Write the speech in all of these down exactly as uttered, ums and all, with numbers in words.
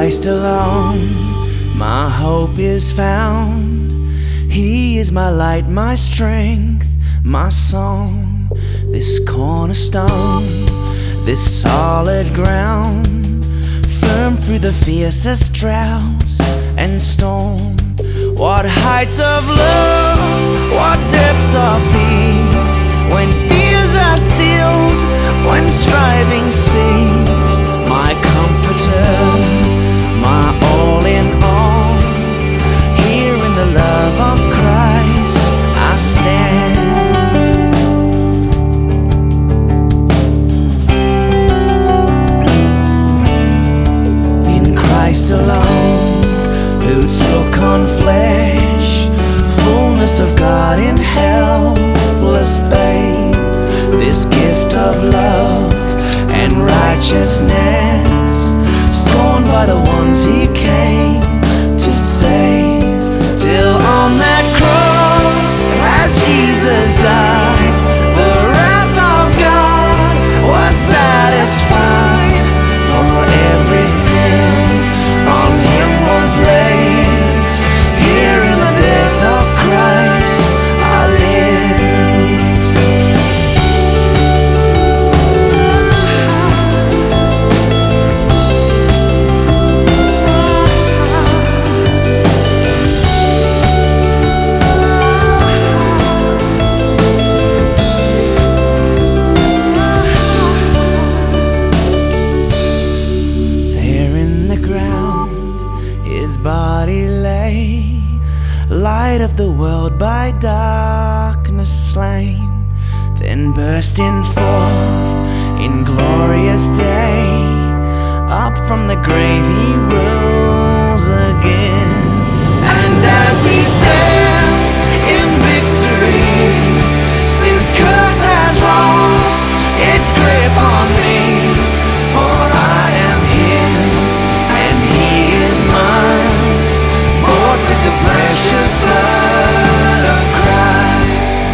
Christ alone my hope is found. He is my light, my strength, my song. This cornerstone, this solid ground, firm through the fiercest drought and storm. What heights of love, what depths of peace, when fears are stilled, when striving cease. My comforter, my all in all, here in the love of Christ I stand. In Christ alone, who took on flesh, fullness of God in helpless babe, this gift of love and righteousness, scorned by the ones he came to save. Till on that cross, as Jesus died, the wrath of God was satisfied. For every sin on him was laid. Here in the death of Christ I live. His body lay, light of the world by darkness slain, then bursting forth in glorious day, up from the grave he rose again. And as he stands in victory, sin's curse has lost its grip on me, for I am his and he is mine, bought with the precious blood of Christ.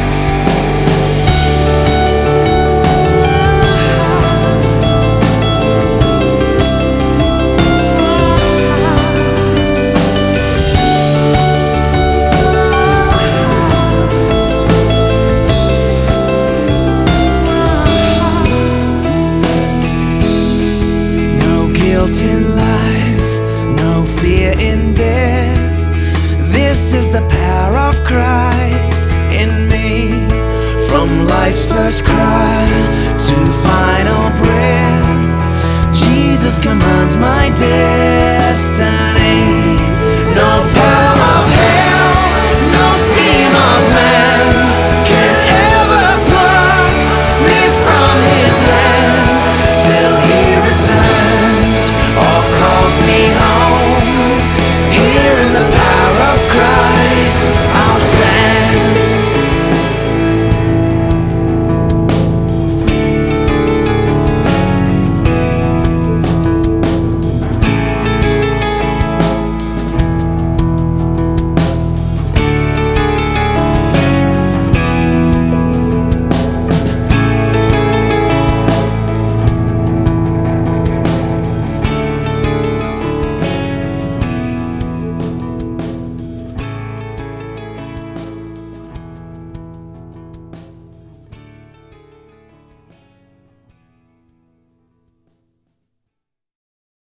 No guilt in life, no fear in death. This is the power of Christ in me. From life's first cry to final breath, Jesus commands my day.